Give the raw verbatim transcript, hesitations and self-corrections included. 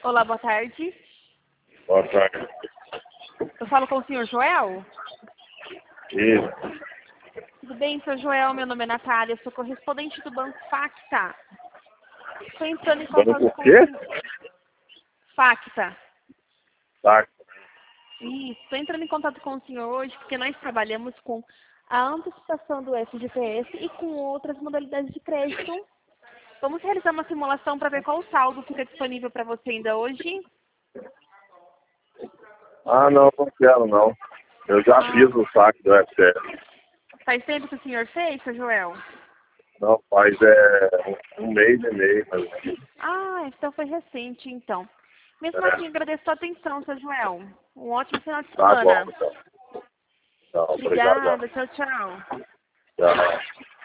Olá, boa tarde. Boa tarde. Eu falo com o senhor Joel? Isso. Tudo bem, senhor Joel? Meu nome é Natália, sou correspondente do Banco Facta. Estou entrando em Banco contato com o quê? senhor. Facta. Tá. Isso, estou entrando em contato com o senhor hoje porque nós trabalhamos com a antecipação do F G T S e com outras modalidades de crédito. Vamos realizar uma simulação para ver qual saldo fica disponível para você ainda hoje. Ah, não, não quero não. Eu já Ah, fiz o saque do F T S. faz tempo que o senhor fez, senhor Joel? Não, faz é, um mês e meio. Mas... Ah, então foi recente, então. Mesmo É, assim, agradeço a atenção, senhor Joel. Um ótimo final de tá bom, semana. então. Não, obrigado. Obrigada, tchau, tchau. Tchau.